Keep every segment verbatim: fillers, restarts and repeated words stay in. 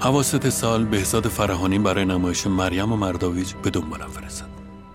اواسط سال بهزاد فرهانی برای نمایش مریم و مرداویج به دنبالم فرستاد.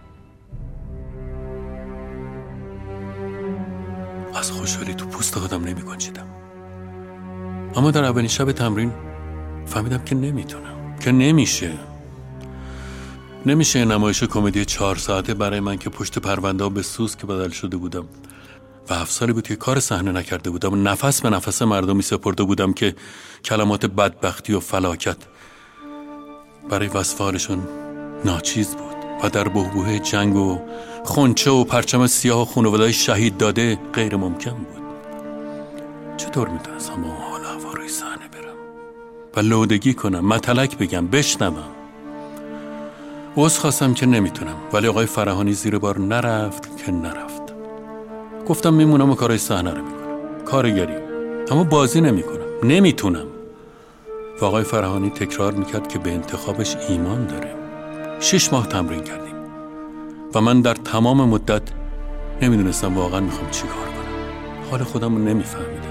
از خوشحالی تو پوست خودم نمی گنجیدم. اما در اولین شب تمرین فهمیدم که نمیتونم، که نمیشه نمیشه نمایش کمدی چهار ساعته برای من که پشت پرونده به سوسک بدل شده بودم و هفت سالی بود که کار صحنه نکرده بودم و نفس به نفس مردمی سپرده بودم که کلمات بدبختی و فلاکت برای وصف حالشون ناچیز بود و در بحبوحه جنگ و خونچه و پرچم سیاه و خانواده‌های شهید داده غیر ممکن بود. چطور میتونستم با حال هوا روی صحنه برم و لودگی کنم، متلک بگم، بشنوم؟ عذر خواستم که نمیتونم، ولی آقای فرهانی زیر بار نرفت که نرفت. گفتم میمونم و کارای صحنه رو میکنم، کارگری، اما بازی نمیکنم، نمیتونم. و آقای فرهانی تکرار میکرد که به انتخابش ایمان داره. شش ماه تمرین کردیم و من در تمام مدت نمیدونستم واقعا میخوام چی کار کنم. حال خودم رو نمیفهمیدم.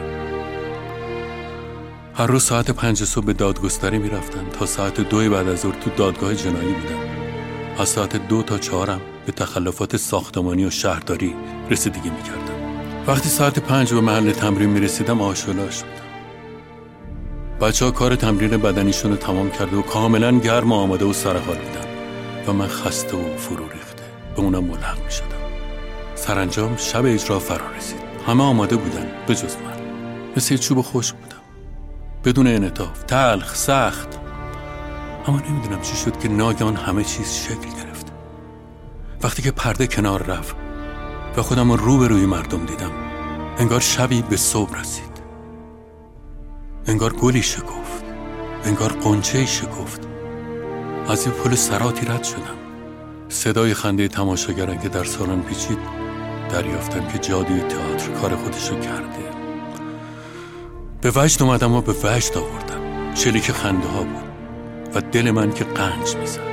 هر روز ساعت پنج صبح به دادگستری میرفتن تا ساعت دو بعد از ظهر تو دادگاه جنایی بودم. از ساعت دو تا چهارم به تخلفات ساختمانی و شهرداری رسیدگی میکردم. وقتی ساعت پنج به محل تمرین میرسیدم آشولاش بودم. بچه ها کار تمرین بدنیشون رو تمام کرده و کاملا گرم و آماده و سرحال بودن و من خسته و فرو ریخته به اونا ملحق می شدم. سرانجام شب اجرا فرا رسید. همه آماده بودن به جز من. مثل چوب خشک بودم، بدون انعطاف، تلخ، سخت. اما نمیدونم چی شد که ناگهان همه چیز شکل گرفت. وقتی که پرده کنار رفت و خودم رو به روی مردم دیدم، انگار شبی به صبح رسید. انگار گلی شکفت، انگار قنچه‌ای شکفت. از یه پل سراتی رد شدم. صدای خنده تماشاگران که در سالن پیچید دریافتم که جادوی تئاتر کار خودشو کرده. به وجد اومدم و به وجد آوردم. شلیک خنده ها بود و دل من که قنج میزد.